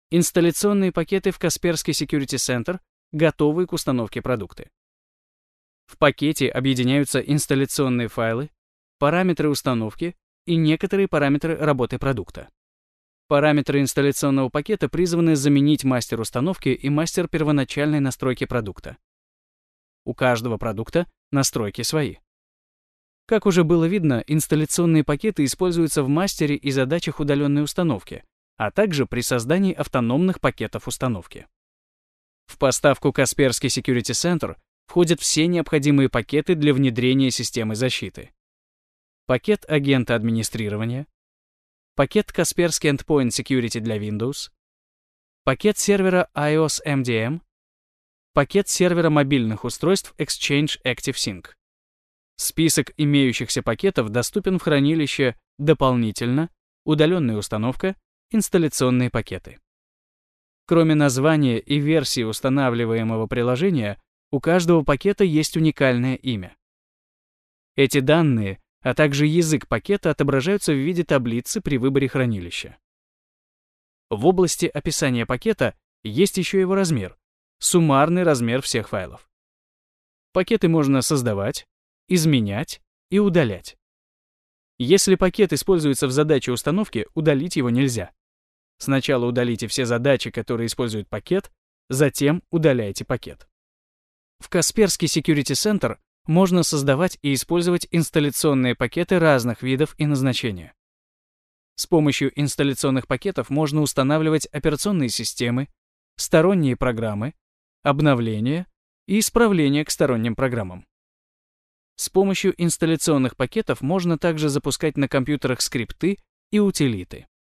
Инсталляционные пакеты в Kaspersky Security Center готовы к установке продукты. В пакете объединяются инсталляционные файлы, параметры установки и некоторые параметры работы продукта. Параметры инсталляционного пакета призваны заменить мастер установки и мастер первоначальной настройки продукта. У каждого продукта настройки свои. Как уже было видно, инсталляционные пакеты используются в мастере и задачах удаленной установки, а также при создании автономных пакетов установки. В поставку Kaspersky Security Center входят все необходимые пакеты для внедрения системы защиты. Пакет агента администрирования, пакет Kaspersky Endpoint Security для Windows, пакет сервера iOS MDM, пакет сервера мобильных устройств Exchange ActiveSync. Список имеющихся пакетов доступен в хранилище «Дополнительно», «Удаленная установка», «Инсталляционные пакеты». Кроме названия и версии устанавливаемого приложения, у каждого пакета есть уникальное имя. Эти данные, а также язык пакета отображаются в виде таблицы при выборе хранилища. В области описания пакета есть еще его размер, суммарный размер всех файлов. Пакеты можно создавать, изменять и удалять. Если пакет используется в задаче установки, удалить его нельзя. Сначала удалите все задачи, которые используют пакет, затем удаляйте пакет. В Kaspersky Security Center можно создавать и использовать инсталляционные пакеты разных видов и назначения. С помощью инсталляционных пакетов можно устанавливать операционные системы, сторонние программы, обновления и исправления к сторонним программам. С помощью инсталляционных пакетов можно также запускать на компьютерах скрипты и утилиты.